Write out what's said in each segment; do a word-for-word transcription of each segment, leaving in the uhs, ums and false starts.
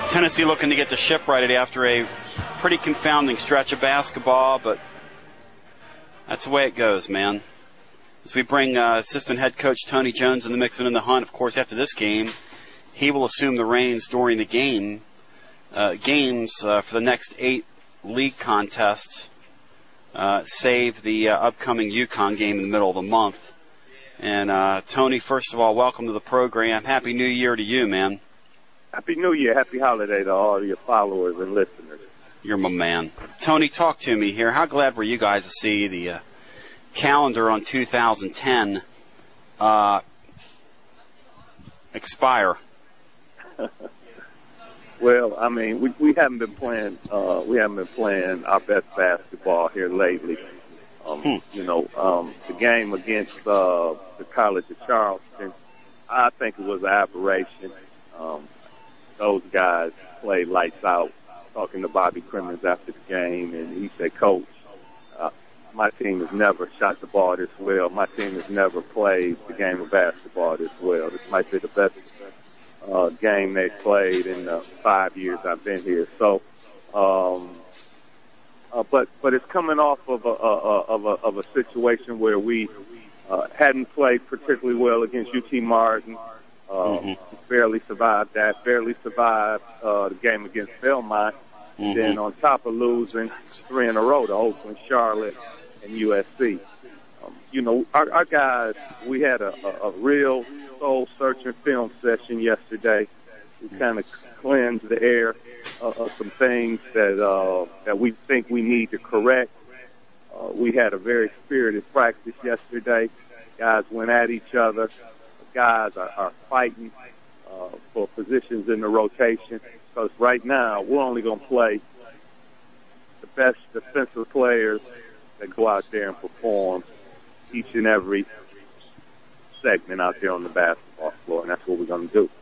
Tennessee looking to get the ship righted after a pretty confounding stretch of basketball, but that's the way it goes, man. As we bring uh, assistant head coach Tony Jones in the mix and in the hunt, of course, after this game, he will assume the reins during the game uh, games uh, for the next eight league contests, uh, save the uh, upcoming UConn game in the middle of the month. And uh, Tony, first of all, welcome to the program. Happy New Year to you, man. Happy New Year. Happy holiday to all your followers and listeners. You're my man. Tony, talk to me here. How glad were you guys to see the uh, calendar on two thousand ten uh, expire? Well, I mean, we we haven't been playing uh, we haven't been playing our best basketball here lately. Um, hmm. You know, um, the game against uh, the College of Charleston, I think it was an aberration. Um, those guys played lights out. Talking to Bobby Crimmins after the game, and he said, "Coach, uh, my team has never shot the ball this well. My team has never played the game of basketball this well. This might be the best uh, game they've played in the five years I've been here." So, um, uh, but but it's coming off of a, a, of a of a situation where we uh, hadn't played particularly well against U T Martin. Uh, mm-hmm. Barely survived that. Barely survived uh, the game against Belmont. Mm-hmm. Then on top of losing three in a row to Oakland, Charlotte, and U S C. Um, you know, our, our guys, we had a, a, a real soul-searching film session yesterday. We kind of cleansed the air uh, of some things that uh, that we think we need to correct. Uh, we had a very spirited practice yesterday. Guys went at each other. Guys are, are fighting uh, for positions in the rotation. Because right now, we're only going to play the best defensive players that go out there and perform each and every segment out there on the basketball floor, and that's what we're going to do.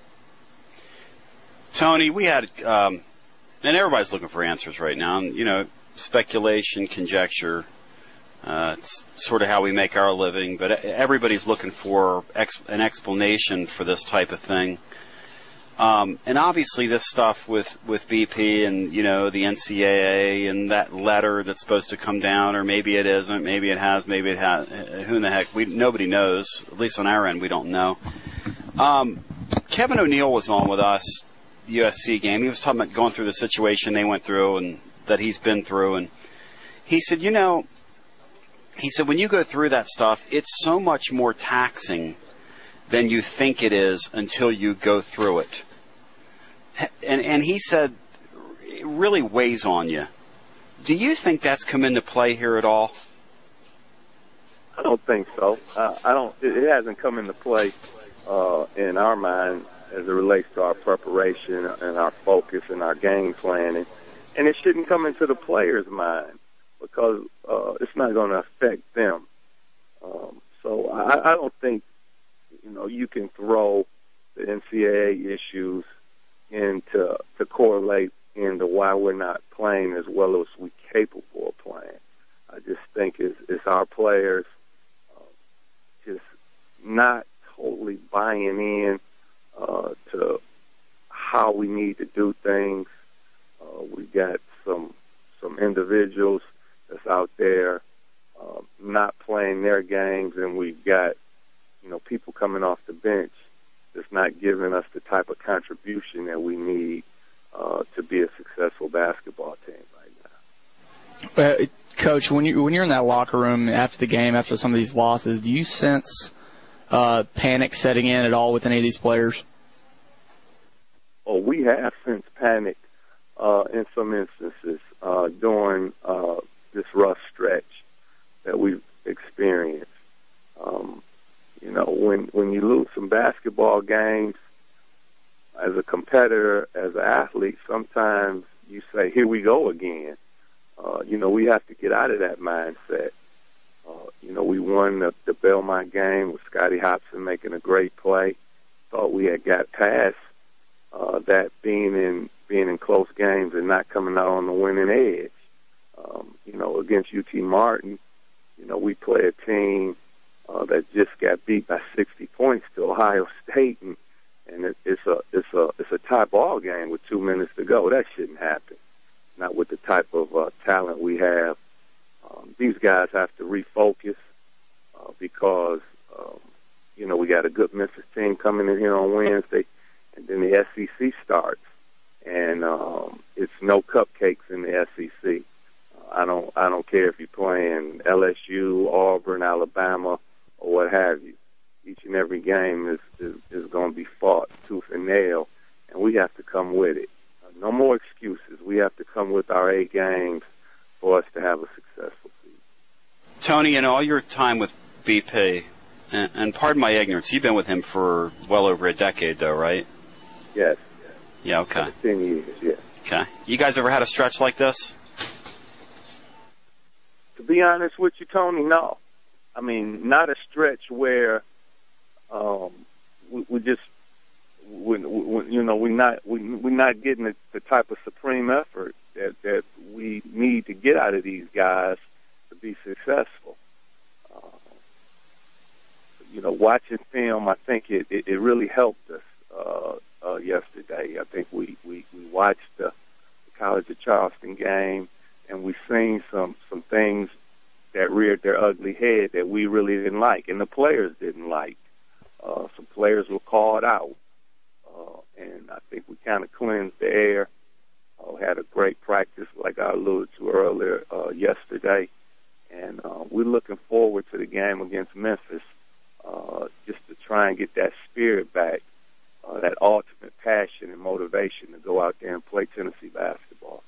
Tony, we had, um, and everybody's looking for answers right now, and, you know, speculation, conjecture, uh, it's sort of how we make our living, but everybody's looking for ex- an explanation for this type of thing. Um, and obviously this stuff with, with B P and, you know, the N C double A and that letter that's supposed to come down, or maybe it isn't, maybe it has, maybe it has, who in the heck, we, nobody knows, at least on our end, we don't know. Um, Kevin O'Neill was on with us, the U S C game. He was talking about going through the situation they went through and that he's been through. And he said, you know, he said, when you go through that stuff, it's so much more taxing than you think it is until you go through it. And, and he said, it really weighs on you. Do you think that's come into play here at all? I don't think so. Uh, I don't. It hasn't come into play uh, in our mind as it relates to our preparation and our focus and our game planning. And it shouldn't come into the players' mind because uh, it's not going to affect them. Um, so I, I don't think, you know, you can throw the N C double A issues into to correlate into why we're not playing as well as we're capable of playing. I just think it's, it's our players uh, just not totally buying in uh, to how we need to do things. Uh, we got some some individuals that's out there uh, not playing their games, and we've got, you know, people coming off the bench that's not giving us the type of contribution that we need uh, to be a successful basketball team right now. Uh, Coach, when you when you're in that locker room after the game, after some of these losses, do you sense uh, panic setting in at all with any of these players? Oh, we have sensed panic uh, in some instances uh, during uh, this rough stretch that we've experienced. Um, you know, when when you lose some basketball games, as a competitor, as an athlete, sometimes you say, here we go again. Uh, you know, we have to get out of that mindset. Uh, you know, we won the, the Belmont game with Scotty Hopson making a great play. Thought we had got past uh, that being in being in close games and not coming out on the winning edge. Um, you know, against U T Martin, you know, we play a team uh, that just got beat by sixty points to Ohio State, and, and it, it's a it's a it's a tie ball game with two minutes to go. That shouldn't happen. Not with the type of uh, talent we have. Um, these guys have to refocus uh, because um, you know we got a good Memphis team coming in here on Wednesday, and then the S E C starts, and um, it's no cupcakes in the S E C. Uh, I don't I don't care if you're playing L S U, Auburn, Alabama, or what have you. Each and every game is, is, is going to be fought tooth and nail, and we have to come with it. Uh, no more excuses. We have to come with our A games for us to have a successful season. Tony, in all your time with B P, and, and pardon my ignorance, you've been with him for well over a decade, though, right? Yes. Yeah, okay. Ten years, yes. Okay. You guys ever had a stretch like this? To be honest with you, Tony, no. I mean, not a stretch where um, we, we just, we, we, you know, we're not we, we're not getting the, the type of supreme effort that, that we need to get out of these guys to be successful. Uh, you know, watching film, I think it, it, it really helped us uh, uh, yesterday. I think we, we, we watched the, the College of Charleston game, and we've seen some, some things that reared their ugly head that we really didn't like, and the players didn't like. Uh, some players were called out, uh, and I think we kind of cleansed the air. Uh, had a great practice, like I alluded to earlier uh, yesterday, and uh, we're looking forward to the game against Memphis, uh, just to try and get that spirit back, uh, that ultimate passion and motivation to go out there and play Tennessee basketball.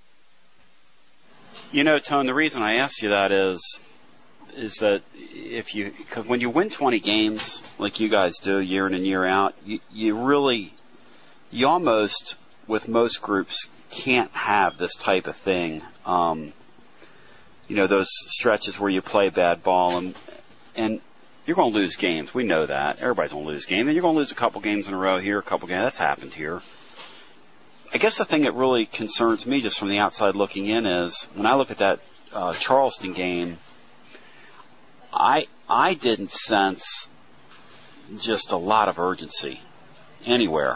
You know, Tone, the reason I asked you that is, is that if you, cause when you win twenty games like you guys do year in and year out, you, you really, you almost, with most groups, can't have this type of thing. Um, you know, those stretches where you play bad ball, and and you're going to lose games. We know that. Everybody's going to lose games. And you're going to lose a couple games in a row here, a couple games. That's happened here. I guess the thing that really concerns me just from the outside looking in is when I look at that uh, Charleston game, I I didn't sense just a lot of urgency anywhere.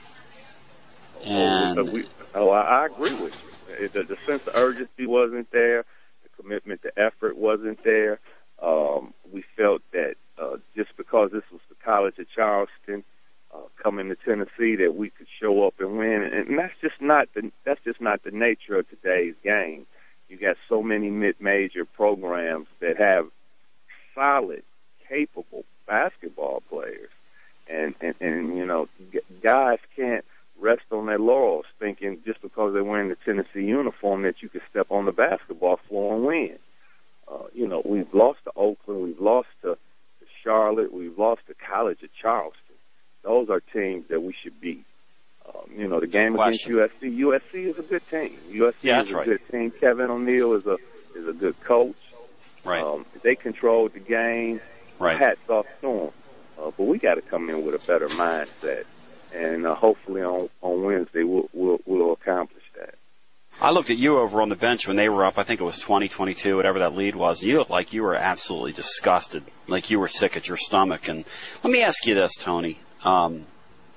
And oh, we, oh I, I agree with you. The, the sense of urgency wasn't there. The commitment to effort wasn't there. Um, we felt that uh, just because this was the College of Charleston, uh, coming to Tennessee, that we could show up and win, and that's just not the that's just not the nature of today's game. You got so many mid-major programs that have solid, capable basketball players, and and, and you know, guys can't rest on their laurels thinking just because they're wearing the Tennessee uniform that you can step on the basketball floor and win. Uh, you know, we've lost to Oakland, we've lost to, to Charlotte, we've lost to College of Charleston. Those are teams that we should beat. Um, you know, the game against U S C. U S C is a good team. U S C yeah, is a right. good team. Kevin O'Neal is a is a good coach. Right. Um, they controlled the game. Right. Hats off to them. Uh, but we got to come in with a better mindset, and uh, hopefully on on Wednesday we'll, we'll we'll accomplish that. I looked at you over on the bench when they were up. I think it was twenty, twenty-two, whatever that lead was. And you looked like you were absolutely disgusted, like you were sick at your stomach. And let me ask you this, Tony. Um,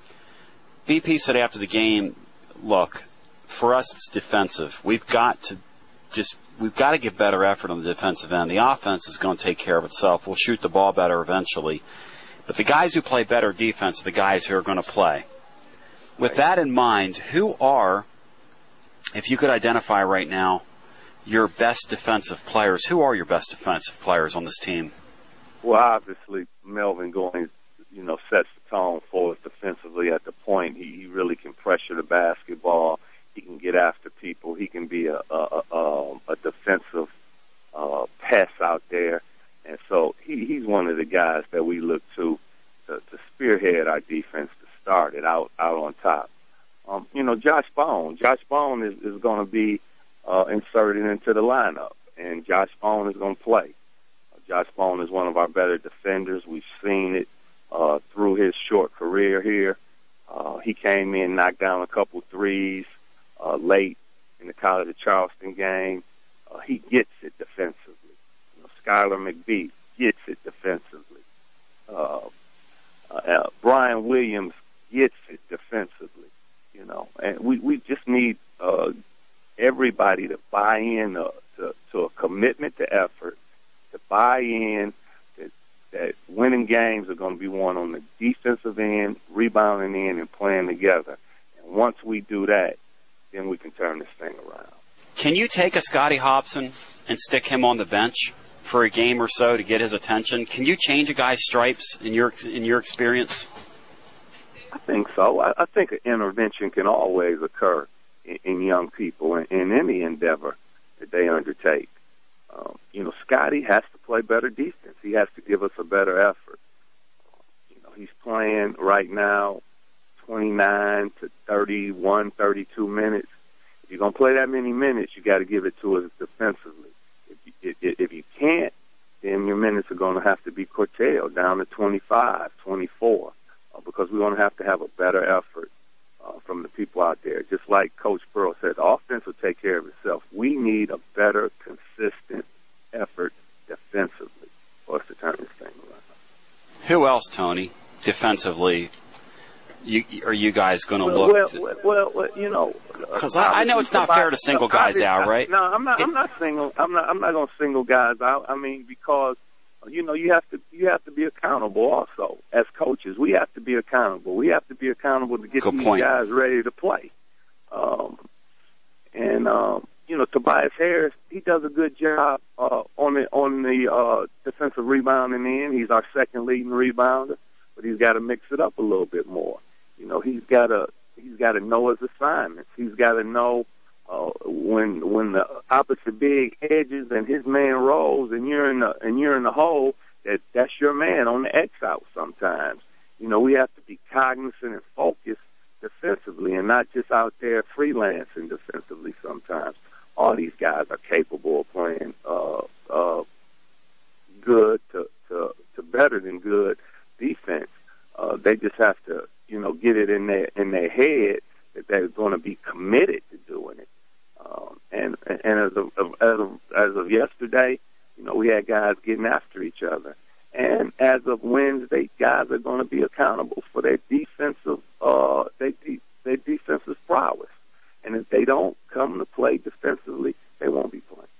B P said after the game, look, for us it's defensive. We've got to just, we've got to get better effort on the defensive end. The offense is going to take care of itself. We'll shoot the ball better eventually. But the guys who play better defense are the guys who are going to play. With that in mind, who are, if you could identify right now, your best defensive players, who are your best defensive players on this team? Well, obviously, Melvin Goins, you know, sets the tone for us defensively at the point. He, he really can pressure the basketball. He can get after people. He can be a, a, a, a defensive uh, pest out there. And so he, he's one of the guys that we look to, to to spearhead our defense, to start it out, out on top. Um, you know, Josh Bone. Josh Bone is, is going to be uh, inserted into the lineup, and Josh Bone is going to play. Uh, Josh Bone is one of our better defenders. We've seen it uh, through his short career here. Uh, he came in, knocked down a couple threes uh, late in the College of Charleston game. Uh, he gets it defensively. You know, Skylar McBee gets it defensively. Uh, uh, Brian Williams gets it defensively. defensively, you know. And we, we just need uh, everybody to buy in uh, to, to a commitment to effort, to buy in that, that winning games are going to be won on the defensive end, rebounding end, and playing together. And once we do that, then we can turn this thing around. Can you take a Scotty Hobson and stick him on the bench for a game or so to get his attention? Can you change a guy's stripes in your in your experience? I think so. I, I think an intervention can always occur in, in young people in, in any endeavor that they undertake. Um, you know, Scotty has to play better defense. He has to give us a better effort. You know, he's playing right now twenty-nine to thirty-one, thirty-two minutes. If you're going to play that many minutes, you got to give it to us defensively. If you, if, if you can't, then your minutes are going to have to be curtailed down to twenty-five, twenty-four, uh, because we're going to have to have a better effort uh, from the people out there. Just like Coach Pearl said, the offense will take care of itself. We need a better, consistent effort defensively for us to turn this thing around. Who else, Tony, defensively, you, are you guys going to well, look? Well, to, well, well, you know, because I, I know it's not fair to single guys out, right? No, I'm not. I'm not single. I'm not. I'm not going to single guys out. I mean, because you know, you have to. You have to be accountable. Also, as coaches, we have to be accountable. We have to be accountable to get Good these point. guys ready to play. Um, and um, you know, Tobias Harris, he does a good job uh, on the on the uh, defensive rebounding end. He's our second leading rebounder, but he's got to mix it up a little bit more. You know, he's got to he's got to know his assignments. He's got to know uh, when when the opposite big edges and his man rolls, and you're in the and you're in the hole, that that's your man on the X out. Sometimes, you know, we have to be cognizant and focused defensively, and not just out there freelancing defensively. Sometimes, all these guys are capable of playing uh, uh, good to, to to better than good defense. Uh, they just have to, you know, get it in their in their head that they're going to be committed to doing it. Um, and and as of, as of as of yesterday, you know, we had guys getting after each other. And as of Wednesday, guys are going to be accountable for their defensive uh, their, de- their defensive prowess. And if they don't come to play defensively, they won't be playing.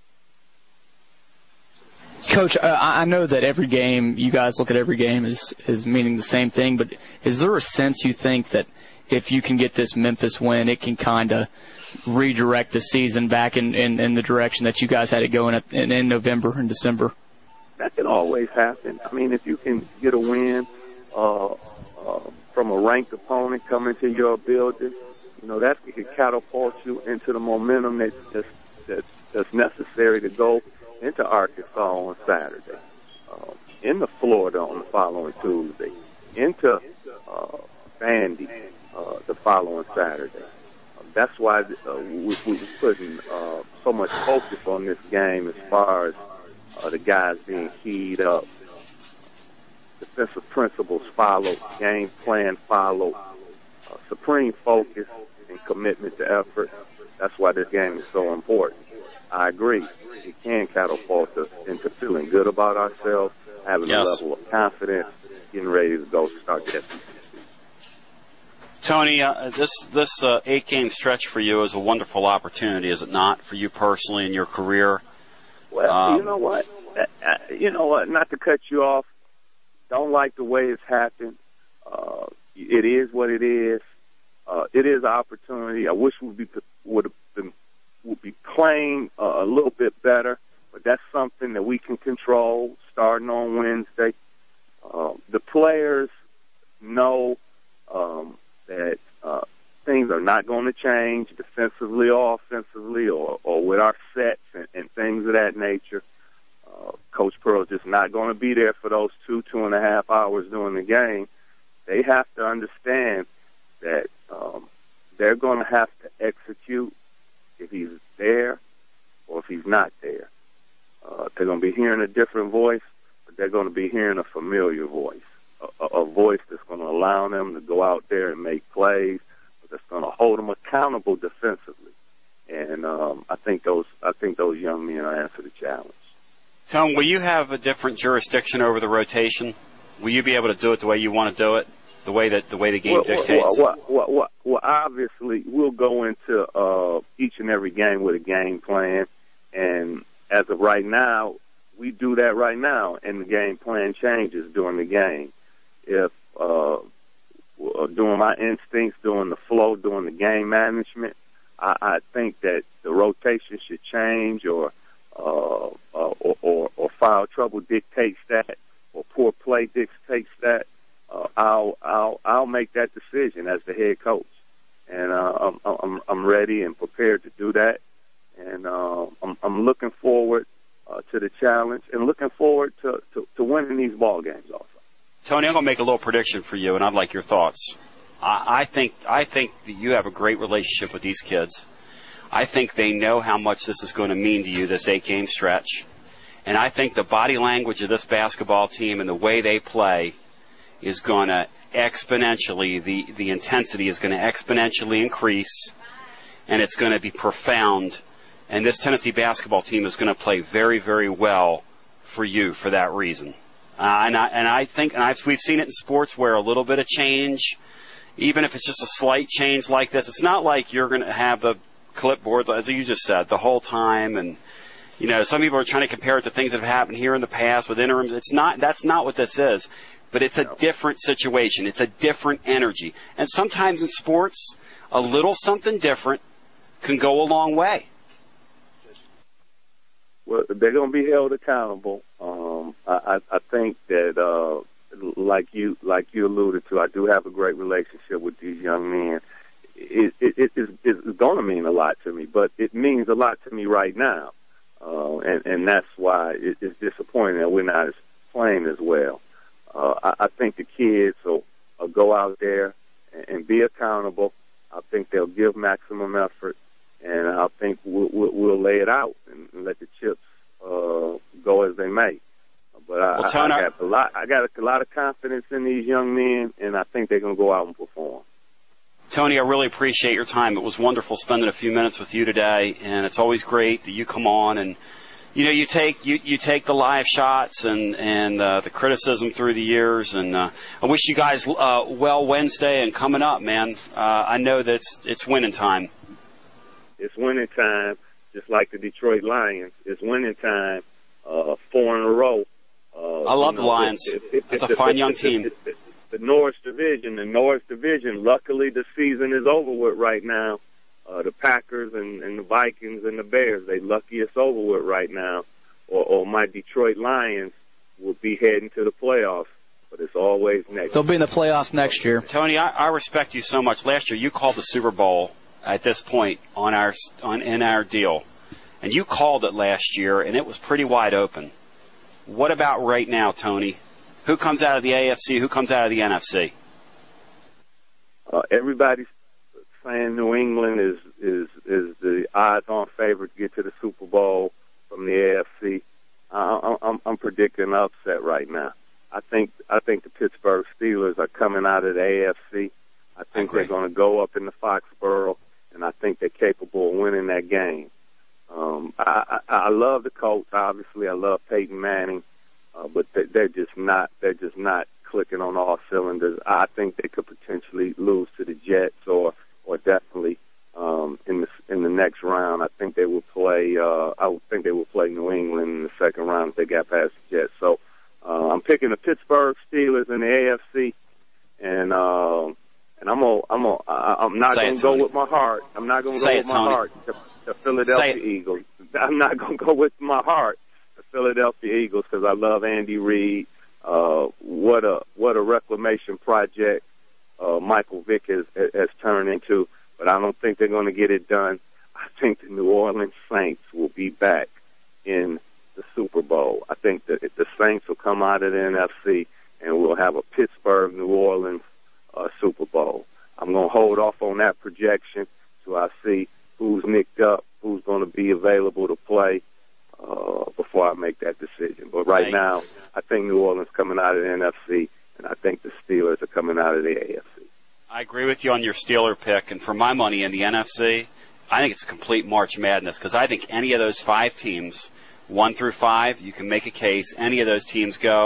Coach, uh, I know that every game, you guys look at every game as, as meaning the same thing, but is there a sense you think that if you can get this Memphis win, it can kind of redirect the season back in, in, in the direction that you guys had it going at, in, in November and December? That can always happen. I mean, if you can get a win uh, uh, from a ranked opponent coming to your building, you know, that can catapult you into the momentum that, that's, that's, that's necessary to go into Arkansas on Saturday, uh, into Florida on the following Tuesday, into uh, Vandy uh, the following Saturday. Uh, that's why uh, we, we're putting uh, so much focus on this game as far as uh, the guys being keyed up, defensive principles followed, game plan followed, uh, supreme focus and commitment to effort. That's why this game is so important. I agree. It can catapult us into feeling good about ourselves, having yes. a level of confidence, getting ready to go start the S E C. Tony, uh, this this uh, eight-game stretch for you is a wonderful opportunity, is it not, for you personally in your career? Well, um, you know what? Uh, you know what? Not to cut you off, don't like the way it's happened. Uh, it is what it is. Uh, it is an opportunity. I wish we be, would have been would be playing uh, a little bit better, but that's something that we can control starting on Wednesday. Uh, the players know um, that uh, things are not going to change defensively or offensively or, or with our sets and, and things of that nature. Uh, Coach Pearl's just not going to be there for those two, two and a half hours during the game. They have to understand that um, they're going to have to execute if he's there or if he's not there. Uh, they're going to be hearing a different voice, but they're going to be hearing a familiar voice, a, a, a voice that's going to allow them to go out there and make plays, but that's going to hold them accountable defensively. And um, I think those I think those young men will answer the challenge. Tom, will you have a different jurisdiction over the rotation? Will you be able to do it the way you want to do it? the way that the way the game well, dictates? Well, well, well, well, obviously, we'll go into uh, each and every game with a game plan, and as of right now, we do that right now, and the game plan changes during the game. If uh, during my instincts, during the flow, during the game management, I, I think that the rotation should change, or uh, uh, or, or, or foul trouble dictates that, or poor play dictates that. Uh, I'll I'll I'll make that decision as the head coach, and uh, I'm I'm I'm ready and prepared to do that, and uh, I'm I'm looking forward uh, to the challenge and looking forward to, to, to winning these ball games also. Tony, I'm going to make a little prediction for you, and I'd like your thoughts. I, I think I think that you have a great relationship with these kids. I think they know how much this is going to mean to you, this eight-game stretch. And I think the body language of this basketball team and the way they play is going to exponentially, the, the intensity is going to exponentially increase, and it's going to be profound. And this Tennessee basketball team is going to play very, very well for you for that reason. Uh, and, I, and I think, and I've, we've seen it in sports where a little bit of change, even if it's just a slight change like this, it's not like you're going to have the clipboard, as you just said, the whole time. And, you know, some people are trying to compare it to things that have happened here in the past with interims. It's not, that's not what this is. But it's a different situation. It's a different energy. And sometimes in sports, a little something different can go a long way. Well, they're going to be held accountable. Um, I, I think that, uh, like you, like you alluded to, I do have a great relationship with these young men. It, it, it is it's going to mean a lot to me, but it means a lot to me right now, uh, and, and that's why it, it's disappointing that we're not as playing as well. Uh, I, I think the kids will, will go out there and, and be accountable. I think they'll give maximum effort, and I think we'll, we'll, we'll lay it out and, and let the chips uh, go as they may. But I, well, Tony, I, I got a lot. I got a lot of confidence in these young men, and I think they're going to go out and perform. Tony, I really appreciate your time. It was wonderful spending a few minutes with you today, and it's always great that you come on and, you know, you take you, you take the live shots and and uh, the criticism through the years. And uh, I wish you guys uh, well Wednesday and coming up, man. Uh, I know that it's, it's winning time. It's winning time, just like the Detroit Lions. It's winning time, uh, four in a row. Uh, I love you know, the Lions. It, it, it, That's a fine young team. The North Division, the North Division, luckily the season is over with right now. Uh, the Packers and, and the Vikings and the Bears, they lucky it's over with right now. Or, or my Detroit Lions will be heading to the playoffs, but it's always next. They'll be in the playoffs next year. Tony, I, I respect you so much. Last year you called the Super Bowl at this point on our on in our deal, and you called it last year, and it was pretty wide open. What about right now, Tony? Who comes out of the A F C? Who comes out of the N F C? Uh, everybody's saying New England is is is the odds-on favorite to get to the Super Bowl from the A F C. Uh, I'm, I'm predicting an upset right now. I think I think the Pittsburgh Steelers are coming out of the A F C. I think they're going to go up in the Foxborough, and I think they're capable of winning that game. Um, I, I, I love the Colts. Obviously, I love Peyton Manning. Uh, but they're just not, they're just not clicking on all cylinders. I think they could potentially lose to the Jets or, or definitely, um, in the, in the next round. I think they will play, uh, I would think they will play New England in the second round if they got past the Jets. So, uh, I'm picking the Pittsburgh Steelers in the A F C, and, uh, and I'm gonna, I'm gonna, I'm not gonna go with my heart. I'm not gonna go with my heart. The, the Philadelphia Eagles. I'm not gonna go with my heart. The Philadelphia Eagles, because I love Andy Reid. Uh, what a what a reclamation project uh, Michael Vick has, has turned into. But I don't think they're going to get it done. I think the New Orleans Saints will be back in the Super Bowl. I think that the Saints will come out of the N F C and we'll have a Pittsburgh New Orleans uh, Super Bowl. I'm going to hold off on that projection till I see who's nicked up, who's going to be available to play. Uh, before I make that decision. But right now, I think New Orleans coming out of the N F C, and I think the Steelers are coming out of the A F C. I agree with you on your Steeler pick, and for my money in the N F C, I think it's a complete March Madness, because I think any of those five teams, one through five, you can make a case, any of those teams go.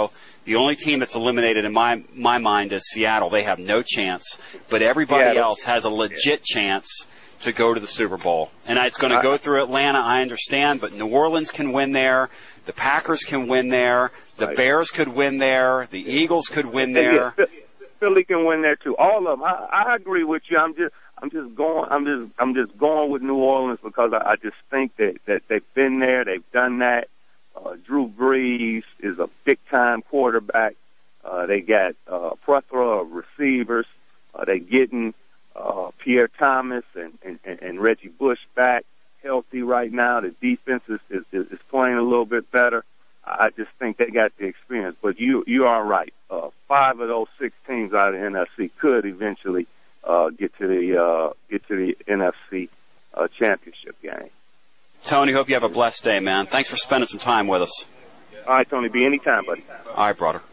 The only team that's eliminated in my my mind is Seattle. They have no chance, but everybody Seattle. else has a legit chance to go to the Super Bowl. And it's going to go through Atlanta, I understand, but New Orleans can win there. The Packers can win there. The Right. Bears could win there. The Eagles could win there. Yeah, Philly can win there too. All of them. I, I agree with you. I'm just, I'm just going, I'm just, I'm just going with New Orleans because I, I just think that that they've been there, they've done that. Uh, Drew Brees is a big time quarterback. Uh, they got uh, a plethora of receivers. Uh, they getting uh, Pierre Thomas and, and, and Reggie Bush back healthy right now. The defense is, is, is playing a little bit better. I just think they got the experience. But you you are right. Uh, five of those six teams out of the N F C could eventually uh, get to the uh, get to the N F C uh, championship game. Tony, hope you have a blessed day, man. Thanks for spending some time with us. All right, Tony B. Anytime, buddy. All right, brother.